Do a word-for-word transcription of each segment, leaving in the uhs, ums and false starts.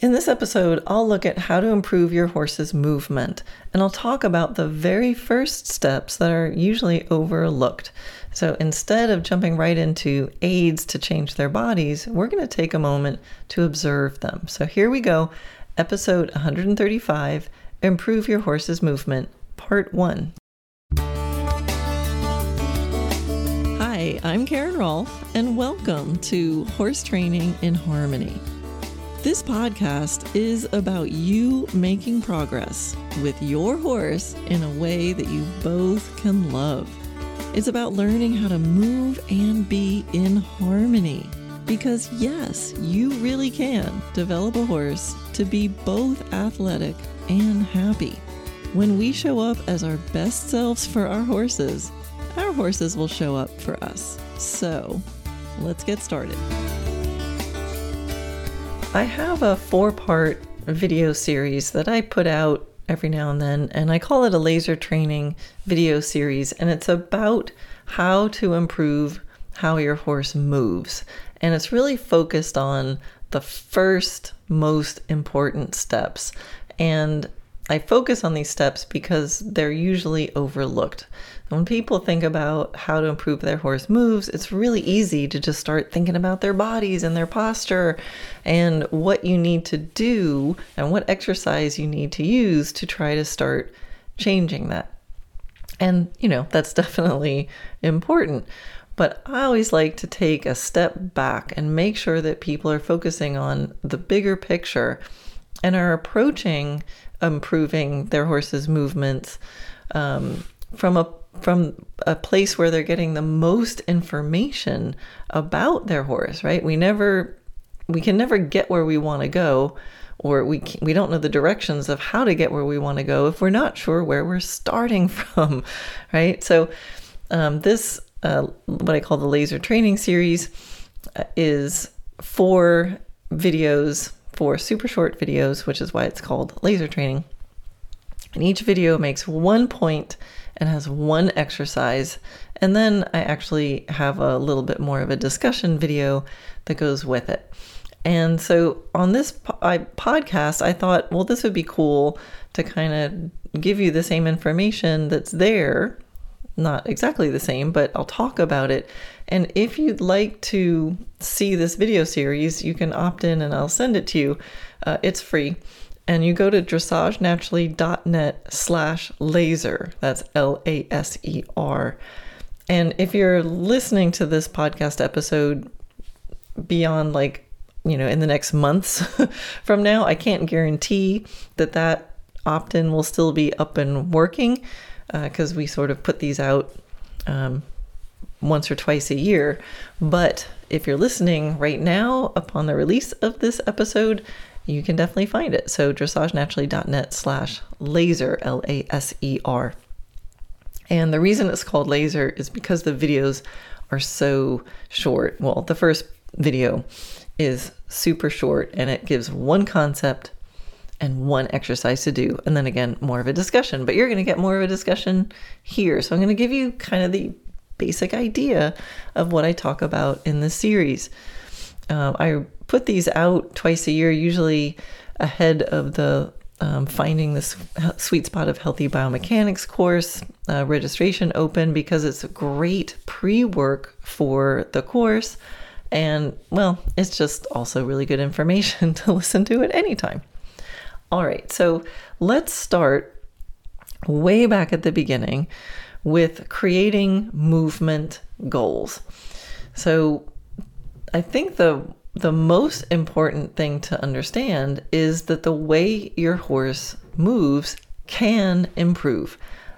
In this episode, I'll look at how to improve your horse's movement, and I'll talk about the very first steps that are usually overlooked. So instead of jumping right into aids to change their bodies, we're going to take a moment to observe them. So here we go, episode one hundred thirty-five, Improve Your Horse's Movement, Part one. Hi, I'm Karen Rolfe, and welcome to Horse Training in Harmony. This podcast is about you making progress with your horse in a way that you both can love. It's about learning how to move and be in harmony. Because yes, you really can develop a horse to be both athletic and happy. When we show up as our best selves for our horses, our horses will show up for us. So, let's get started. I have a four-part video series that I put out every now and then, and I call it a laser training video series, and it's about how to improve how your horse moves. And it's really focused on the first most important steps. And I focus on these steps because they're usually overlooked. When people think about how to improve their horse moves, it's really easy to just start thinking about their bodies and their posture and what you need to do and what exercise you need to use to try to start changing that. And, you know, that's definitely important. But I always like to take a step back and make sure that people are focusing on the bigger picture and are approaching improving their horse's movements um, from a from a place where they're getting the most information about their horse, right? We never, we can never get where we want to go, or we can, we don't know the directions of how to get where we want to go if we're not sure where we're starting from, right? So um, this, uh, what I call the laser training series, uh, is four videos, four super short videos, which is why it's called laser training. And each video makes one point and has one exercise. And then I actually have a little bit more of a discussion video that goes with it. And so on this po- I, podcast, I thought, well, this would be cool to kind of give you the same information that's there. Not exactly the same, but I'll talk about it. And if you'd like to see this video series, you can opt in and I'll send it to you. Uh, it's free. And you go to dressagenaturally.net slash laser. That's L A S E R. And if you're listening to this podcast episode beyond, like, you know, in the next months from now, I can't guarantee that that opt-in will still be up and working because uh, we sort of put these out um, once or twice a year. But if you're listening right now upon the release of this episode, you can definitely find it. So dressagenaturally.net slash laser, L A S E R. And the reason it's called laser is because the videos are so short. Well, the first video is super short and it gives one concept and one exercise to do. And then again, more of a discussion, but you're going to get more of a discussion here. So I'm going to give you kind of the basic idea of what I talk about in this series. Um, I put these out twice a year, usually ahead of the um, Finding the Sweet Spot of Healthy Biomechanics course uh, registration open, because it's great pre-work for the course. And, well, it's just also really good information to listen to at any time. All right, so let's start way back at the beginning with creating movement goals. So I think the the most important thing to understand is that the way your horse moves can improve.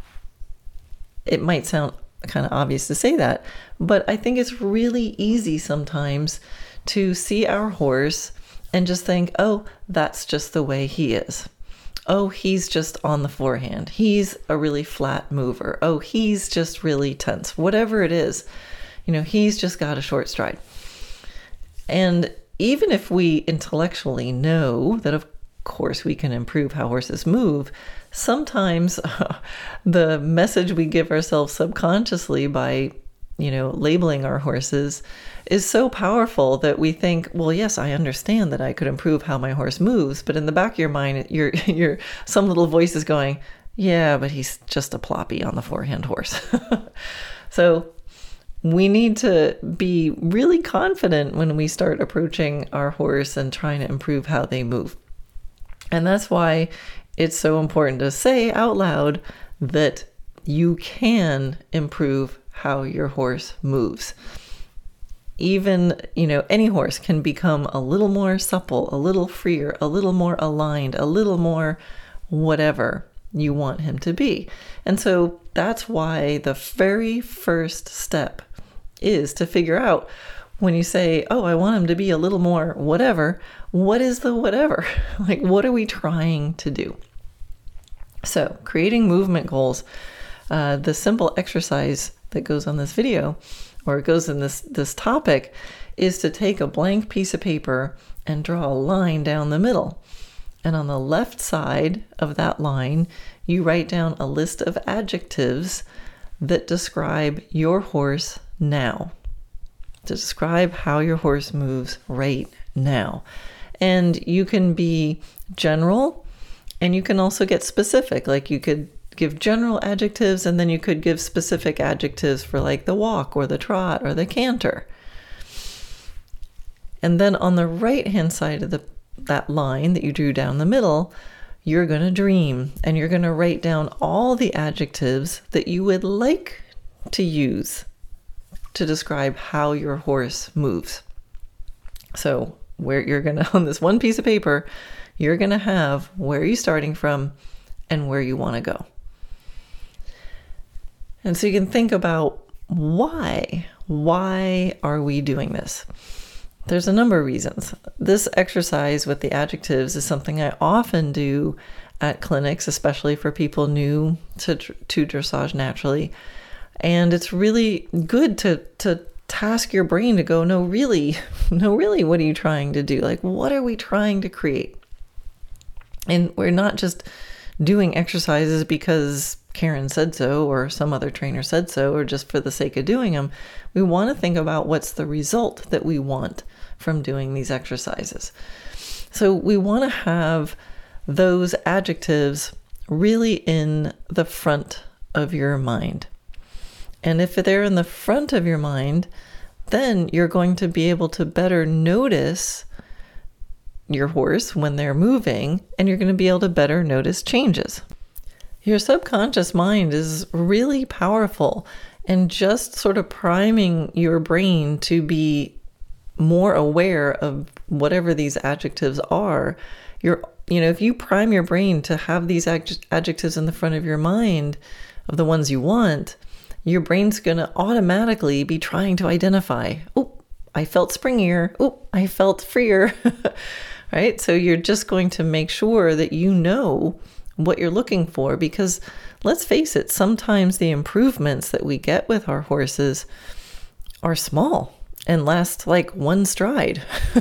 It might sound kind of obvious to say that, but I think it's really easy sometimes to see our horse and just think, oh, that's just the way he is. Oh, he's just on the forehand. He's a really flat mover. Oh, he's just really tense. Whatever it is, you know, he's just got a short stride. And even if we intellectually know that, of course, we can improve how horses move, sometimes uh, the message we give ourselves subconsciously by you know, labeling our horses is so powerful that we think, well, yes, I understand that I could improve how my horse moves, but in the back of your mind, you're, you're, some little voice is going, yeah, but he's just a ploppy on the forehand horse. So we need to be really confident when we start approaching our horse and trying to improve how they move. And that's why it's so important to say out loud that you can improve how your horse moves. Even, you know, any horse can become a little more supple, a little freer, a little more aligned, a little more whatever you want him to be. And so that's why the very first step is to figure out, when you say, oh, I want him to be a little more whatever, what is the whatever? Like, what are we trying to do? So creating movement goals, uh, the simple exercise that goes on this video, or it goes in this, this topic, is to take a blank piece of paper and draw a line down the middle. And on the left side of that line, you write down a list of adjectives that describe your horse now, to describe how your horse moves right now. And you can be general, and you can also get specific. Like, you could give general adjectives, and then you could give specific adjectives for like the walk or the trot or the canter. And then on the right hand side of the that line that you drew down the middle, you're going to dream, and you're going to write down all the adjectives that you would like to use to describe how your horse moves. So where you're going to, on this one piece of paper, you're going to have where you're starting from and where you want to go. And so you can think about why. Why are we doing this? There's a number of reasons. This exercise with the adjectives is something I often do at clinics, especially for people new to, to dressage naturally. And it's really good to, to task your brain to go, no, really, no, really, what are you trying to do? Like, what are we trying to create? And we're not just doing exercises because Karen said so, or some other trainer said so, or just for the sake of doing them. We want to think about what's the result that we want from doing these exercises. So we want to have those adjectives really in the front of your mind. And if they're in the front of your mind, then you're going to be able to better notice your horse when they're moving, and you're going to be able to better notice changes. Your subconscious mind is really powerful, and just sort of priming your brain to be more aware of whatever these adjectives are. You're, you know, if you prime your brain to have these adj- adjectives in the front of your mind of the ones you want, your brain's going to automatically be trying to identify, oh, I felt springier. Oh, I felt freer. Right? So you're just going to make sure that you know what you're looking for, because let's face it, sometimes the improvements that we get with our horses are small and last like one stride.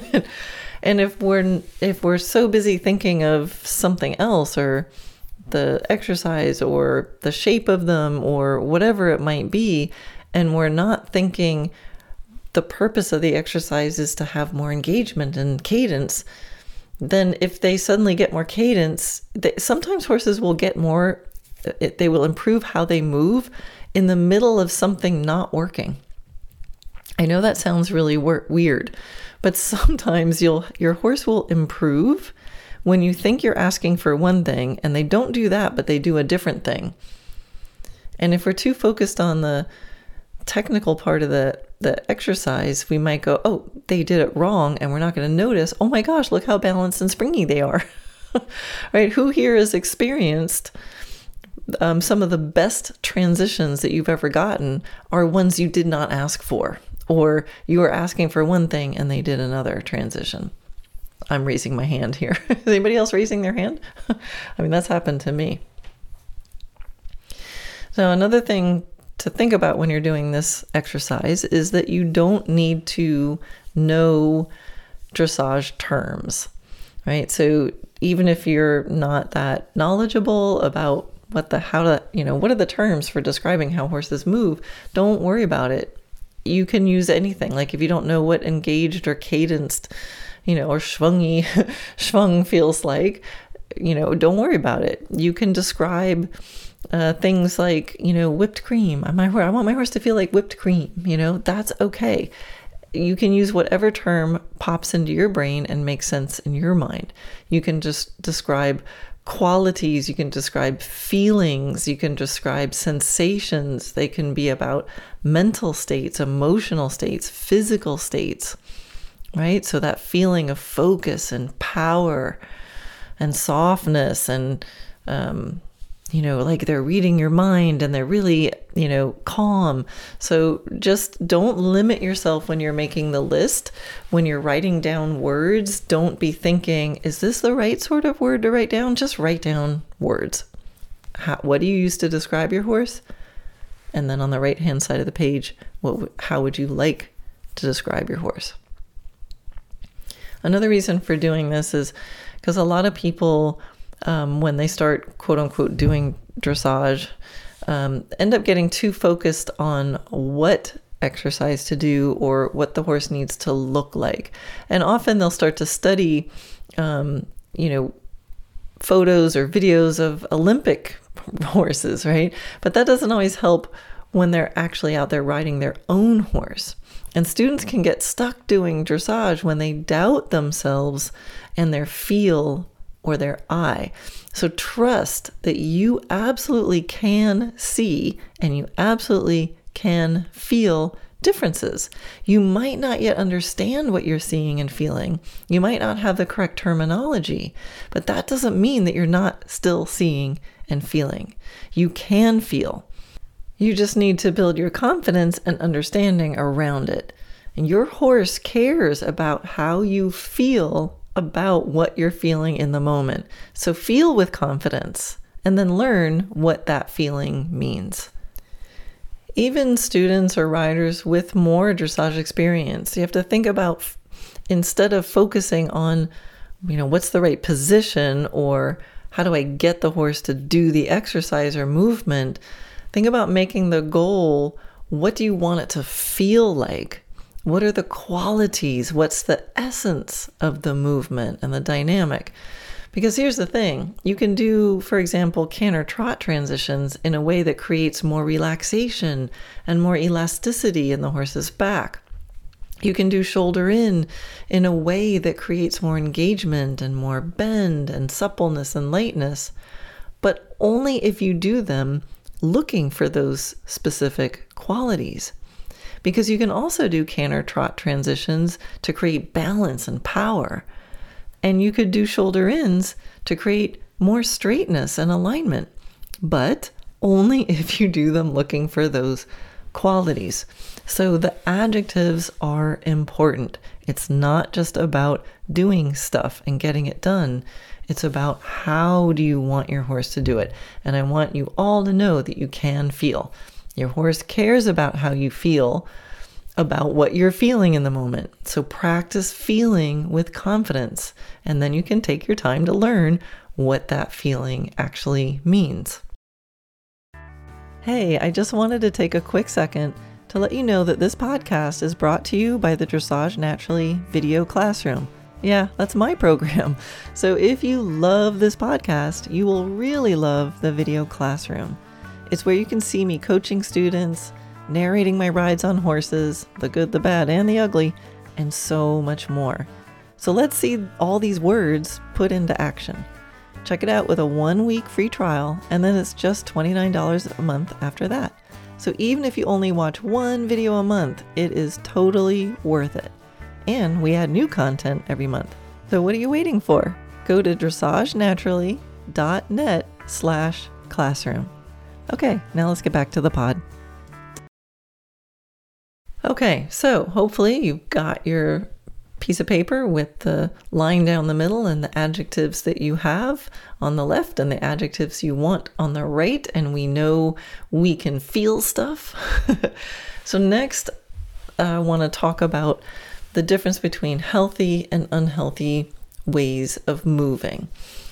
And if we're if we're so busy thinking of something else, or the exercise or the shape of them or whatever it might be, and we're not thinking the purpose of the exercise is to have more engagement and cadence, then if they suddenly get more cadence, they, sometimes horses will get more, it, they will improve how they move in the middle of something not working. I know that sounds really wor- weird, but sometimes you'll your horse will improve when you think you're asking for one thing and they don't do that, but they do a different thing. And if we're too focused on the technical part of the, the exercise, we might go, oh, they did it wrong, and we're not going to notice, oh my gosh, look how balanced and springy they are. Right? Who here has experienced um, some of the best transitions that you've ever gotten are ones you did not ask for, or you were asking for one thing and they did another transition? I'm raising my hand here. Is anybody else raising their hand? I mean, that's happened to me. So another thing to think about when you're doing this exercise is that you don't need to know dressage terms, right? So even if you're not that knowledgeable about what the, how to, you know, what are the terms for describing how horses move, don't worry about it. you can use anything. Like if you don't know what engaged or cadenced, you know, or schwungy, schwung feels like, you know, don't worry about it. You can describe uh, things like, you know, whipped cream. I want my horse to feel like whipped cream, you know, that's okay. You can use whatever term pops into your brain and makes sense in your mind. You can just describe qualities, you can describe feelings, you can describe sensations. They can be about mental states, emotional states, physical states, right? So that feeling of focus and power and softness and, um, you know, like they're reading your mind and they're really, you know, calm. So just don't limit yourself when you're making the list. When you're writing down words, don't be thinking, is this the right sort of word to write down? Just write down words. How, what do you use to describe your horse? And then on the right-hand side of the page, what, how would you like to describe your horse? Another reason for doing this is because a lot of people, Um, when they start, quote unquote, doing dressage, um, end up getting too focused on what exercise to do or what the horse needs to look like. And often they'll start to study, um, you know, photos or videos of Olympic horses, right? But that doesn't always help when they're actually out there riding their own horse. And students can get stuck doing dressage when they doubt themselves and their feel or their eye. So trust that you absolutely can see and you absolutely can feel differences. You might not yet understand what you're seeing and feeling. You might not have the correct terminology, but that doesn't mean that you're not still seeing and feeling. You can feel. You just need to build your confidence and understanding around it. And your horse cares about how you feel about what you're feeling in the moment. So feel with confidence and then learn what that feeling means. Even students or riders with more dressage experience, you have to think about, instead of focusing on, you know, what's the right position or how do I get the horse to do the exercise or movement, think about making the goal, what do you want it to feel like? What are the qualities? What's the essence of the movement and the dynamic? Because here's the thing. You can do, for example, canter trot transitions in a way that creates more relaxation and more elasticity in the horse's back. You can do shoulder in in a way that creates more engagement and more bend and suppleness and lightness, but only if you do them looking for those specific qualities. Because you can also do canter trot transitions to create balance and power. And you could do shoulder ins to create more straightness and alignment, but only if you do them looking for those qualities. So the adjectives are important. It's not just about doing stuff and getting it done. It's about how do you want your horse to do it. And I want you all to know that you can feel. Your horse cares about how you feel, about what you're feeling in the moment. So practice feeling with confidence, and then you can take your time to learn what that feeling actually means. Hey, I just wanted to take a quick second to let you know that this podcast is brought to you by the Dressage Naturally Video Classroom. Yeah, that's my program. So if you love this podcast, you will really love the video classroom. It's where you can see me coaching students, narrating my rides on horses, the good, the bad, and the ugly, and so much more. So let's see all these words put into action. Check it out with a one-week free trial, and then it's just twenty-nine dollars a month after that. So even if you only watch one video a month, it is totally worth it. And we add new content every month. So what are you waiting for? Go to dressagenaturally.net slash classroom. Okay, now let's get back to the pod. Okay, so hopefully you've got your piece of paper with the line down the middle and the adjectives that you have on the left and the adjectives you want on the right, and we know we can feel stuff. So next, I want to talk about the difference between healthy and unhealthy ways of moving,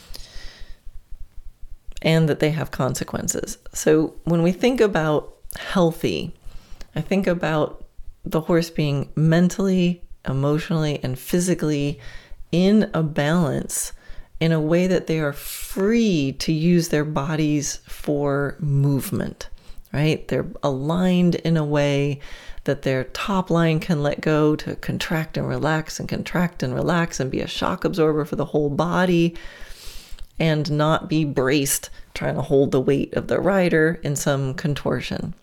and that they have consequences. So when we think about healthy, I think about the horse being mentally, emotionally, and physically in a balance in a way that they are free to use their bodies for movement, right? They're aligned in a way that their top line can let go to contract and relax and contract and relax and be a shock absorber for the whole body and not be braced trying to hold the weight of the rider in some contortion.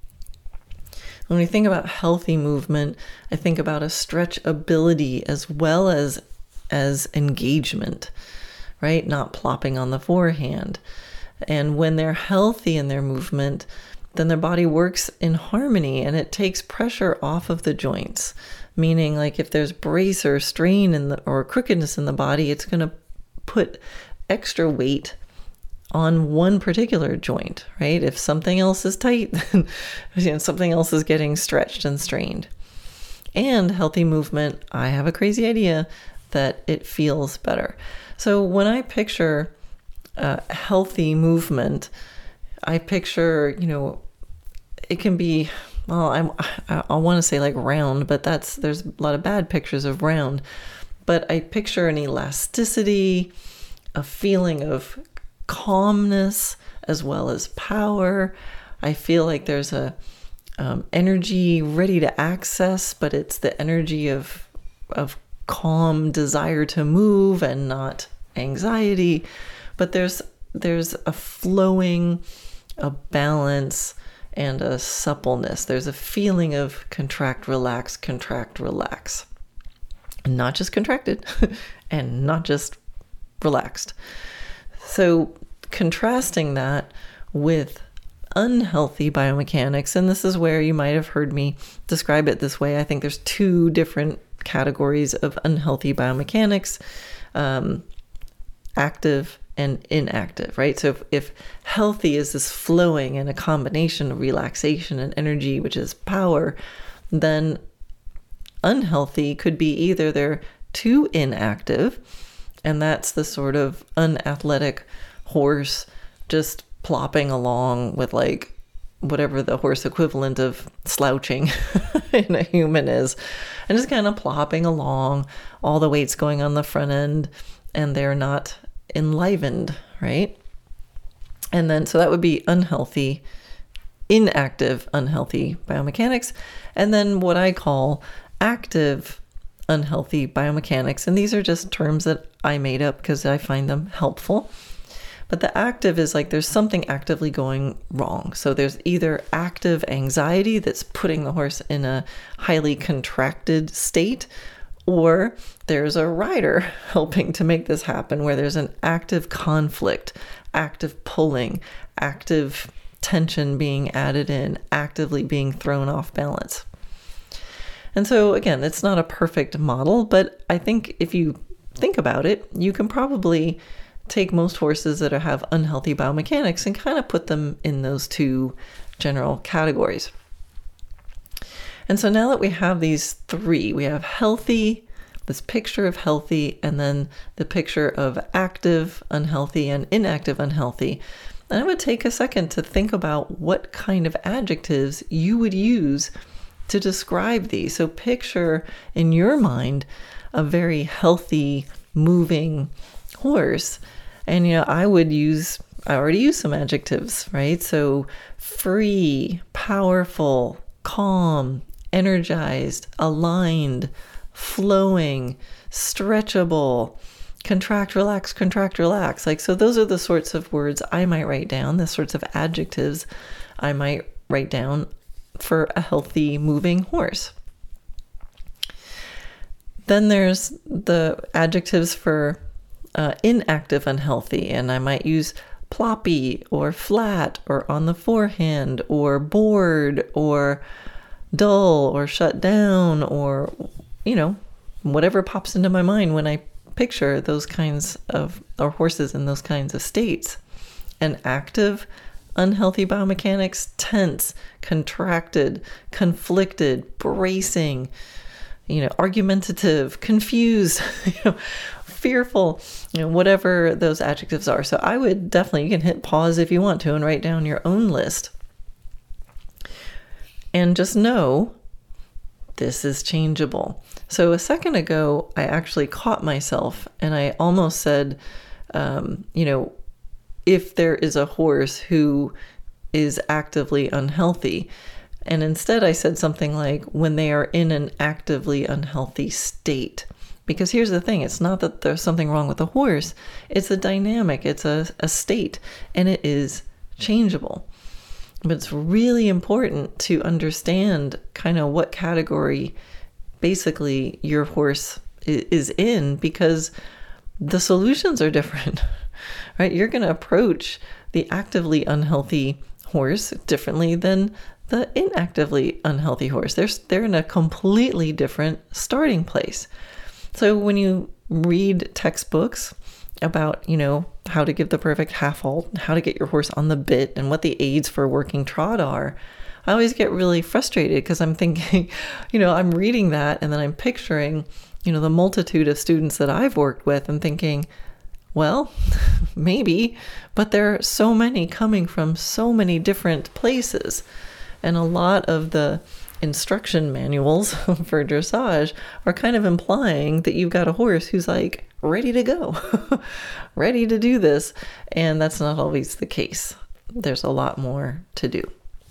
When we think about healthy movement, I think about a stretchability as well as as engagement, right? Not plopping on the forehand. And when they're healthy in their movement, then their body works in harmony and it takes pressure off of the joints. Meaning, like if there's brace or strain in the, or crookedness in the body, it's going to put extra weight on one particular joint, right? If something else is tight, then you know, something else is getting stretched and strained. And healthy movement, I have a crazy idea that it feels better. So when I picture uh, healthy movement, I picture, you know, it can be, well, I'm, I, I want to say like round, but that's, there's a lot of bad pictures of round. But I picture an elasticity, a feeling of calmness as well as power. I feel like there's a um, energy ready to access, but it's the energy of of calm desire to move and not anxiety. But there's there's a flowing, a balance, and a suppleness. There's a feeling of contract, relax, contract, relax. Not just contracted and not just relaxed. So contrasting that with unhealthy biomechanics, and this is where you might have heard me describe it this way. I think there's two different categories of unhealthy biomechanics, um, active and inactive, right? So if, if healthy is this flowing and a combination of relaxation and energy, which is power, then unhealthy could be either they're too inactive, and that's the sort of unathletic horse just plopping along with like whatever the horse equivalent of slouching in a human is, and just kind of plopping along, all the weight's going on the front end, and they're not enlivened, right? And then, so that would be unhealthy, inactive, unhealthy biomechanics. And then what I call active, unhealthy biomechanics. And these are just terms that I made up because I find them helpful. But the active is like there's something actively going wrong. So there's either active anxiety that's putting the horse in a highly contracted state, or there's a rider helping to make this happen where there's an active conflict, active pulling, active tension being added in, actively being thrown off balance. And so again, it's not a perfect model, but I think if you think about it, you can probably take most horses that have unhealthy biomechanics and kind of put them in those two general categories. And so now that we have these three, we have healthy, this picture of healthy, and then the picture of active, unhealthy, and inactive, unhealthy. And I would take a second to think about what kind of adjectives you would use to describe these. So picture in your mind a very healthy, moving horse. And, you know, I would use, I already used some adjectives, right? So free, powerful, calm, energized, aligned, flowing, stretchable, contract, relax, contract, relax. Like, so those are the sorts of words I might write down, the sorts of adjectives I might write down for a healthy moving horse. Then there's the adjectives for uh, inactive unhealthy, and I might use ploppy or flat or on the forehand or bored or dull or shut down or, you know, whatever pops into my mind when I picture those kinds of, or horses in those kinds of states. And active unhealthy biomechanics, tense, contracted, conflicted, bracing, you know, argumentative, confused, you know, fearful, you know, whatever those adjectives are. So I would definitely, you can hit pause if you want to and write down your own list. And just know this is changeable. So a second ago, I actually caught myself and I almost said, um, you know, if there is a horse who is actively unhealthy, and instead I said something like when they are in an actively unhealthy state. Because here's the thing, it's not that there's something wrong with the horse, it's a dynamic, it's a, a state, and it is changeable. But it's really important to understand kind of what category basically your horse is in, because the solutions are different, right? You're going to approach the actively unhealthy horse differently than the inactively unhealthy horse. They're, they're in a completely different starting place. So when you read textbooks about, you know, how to give the perfect half halt, how to get your horse on the bit, and what the aids for working trot are, I always get really frustrated because I'm thinking, you know, I'm reading that and then I'm picturing, you know, the multitude of students that I've worked with and thinking, well, maybe, but there are so many coming from so many different places. And a lot of the instruction manuals for dressage are kind of implying that you've got a horse who's like ready to go, ready to do this. And that's not always the case. There's a lot more to do.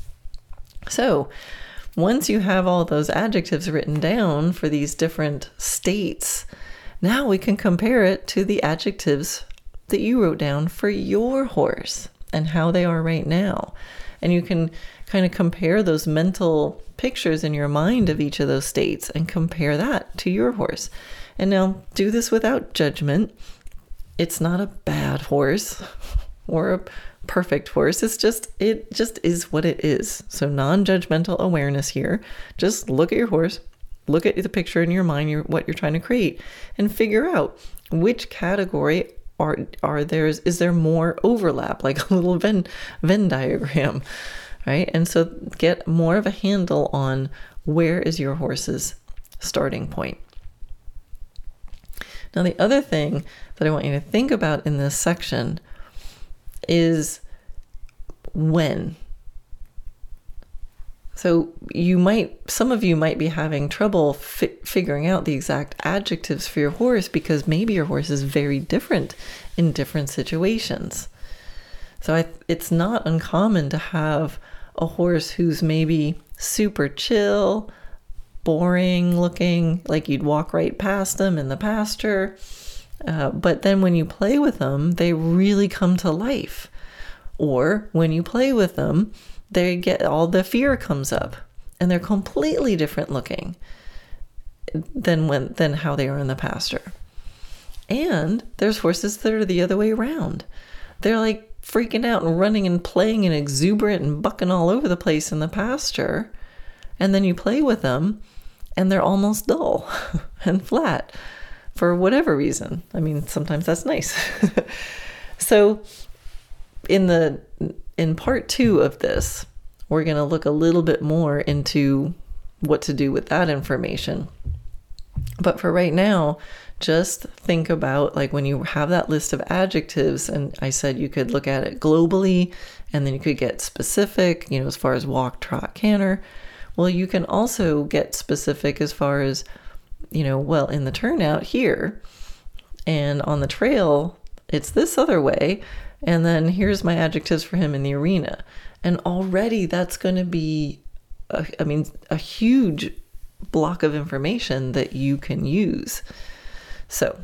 So once you have all those adjectives written down for these different states, now we can compare it to the adjectives that you wrote down for your horse and how they are right now. And you can kind of compare those mental pictures in your mind of each of those states and compare that to your horse. And now do this without judgment. It's not a bad horse or a perfect horse. It's just, it just is what it is. So non-judgmental awareness here. Just look at your horse, look at the picture in your mind, your, what you're trying to create, and figure out which category are, are there, is there more overlap, like a little Venn, Venn diagram. Right? And so get more of a handle on where is your horse's starting point. Now, the other thing that I want you to think about in this section is when. So you might, some of you might be having trouble fi- figuring out the exact adjectives for your horse because maybe your horse is very different in different situations. So I, it's not uncommon to have a horse who's maybe super chill, boring looking, like you'd walk right past them in the pasture. Uh, but then when you play with them, they really come to life. Or when you play with them, they get all the fear comes up and they're completely different looking than when than how they are in the pasture. And there's horses that are the other way around. They're like freaking out and running and playing and exuberant and bucking all over the place in the pasture. And then you play with them and they're almost dull and flat for whatever reason. I mean, sometimes that's nice. So in the in part two of this, we're going to look a little bit more into what to do with that information. But for right now, just think about, like, when you have that list of adjectives, and I said you could look at it globally, and then you could get specific, you know, as far as walk, trot, canter. Well, you can also get specific as far as, you know, well, in the turnout here, and on the trail, it's this other way, and then here's my adjectives for him in the arena. And already that's going to be, a, I mean, a huge block of information that you can use. So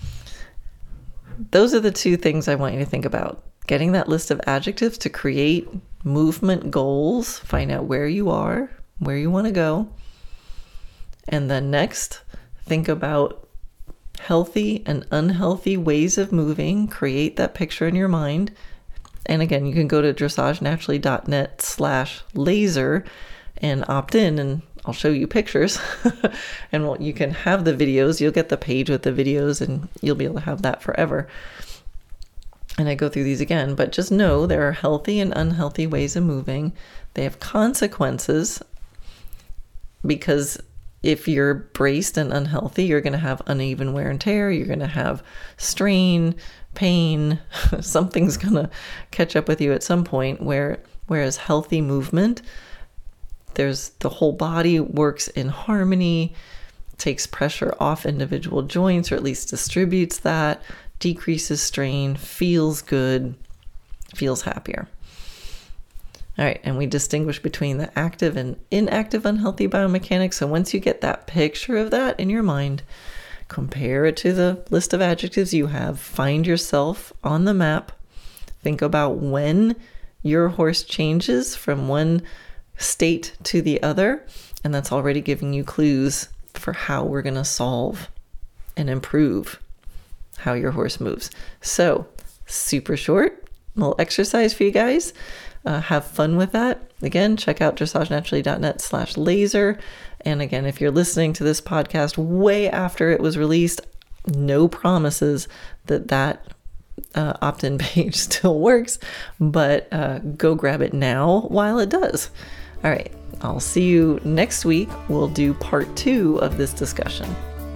those are the two things I want you to think about. Getting that list of adjectives to create movement goals, find out where you are, where you want to go. And then next, think about healthy and unhealthy ways of moving. Create that picture in your mind. And again, you can go to dressagenaturally.net slash laser and opt in, and I'll show you pictures. And well, you can have the videos. You'll get the page with the videos and you'll be able to have that forever. And I go through these again, but just know there are healthy and unhealthy ways of moving. They have consequences, because if you're braced and unhealthy, you're going to have uneven wear and tear. You're going to have strain, pain. Something's going to catch up with you at some point, where whereas healthy movement There's the whole body works in harmony, takes pressure off individual joints, or at least distributes that, decreases strain, feels good, feels happier. All right, and we distinguish between the active and inactive unhealthy biomechanics. So once you get that picture of that in your mind, compare it to the list of adjectives you have, find yourself on the map, think about when your horse changes from one state to the other, and that's already giving you clues for how we're going to solve and improve how your horse moves. So, super short, little exercise for you guys. Uh, have fun with that. Again, check out dressagenaturally.net slash laser. And again, if you're listening to this podcast way after it was released, no promises that that uh, opt-in page still works, but uh, go grab it now while it does. All right, I'll see you next week. We'll do part two of this discussion.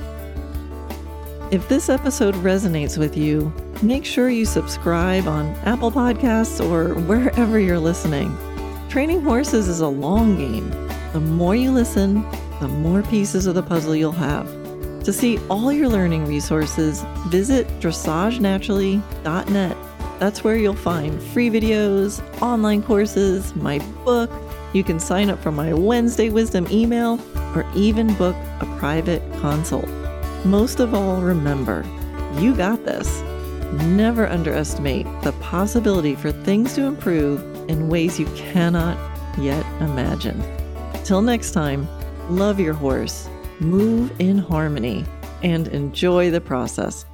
If this episode resonates with you, make sure you subscribe on Apple Podcasts or wherever you're listening. Training horses is a long game. The more you listen, the more pieces of the puzzle you'll have. To see all your learning resources, visit dressage naturally dot net. That's where you'll find free videos, online courses, my book. You can sign up for my Wednesday Wisdom email or even book a private consult. Most of all, remember, you got this. Never underestimate the possibility for things to improve in ways you cannot yet imagine. Till next time, love your horse, move in harmony, and enjoy the process.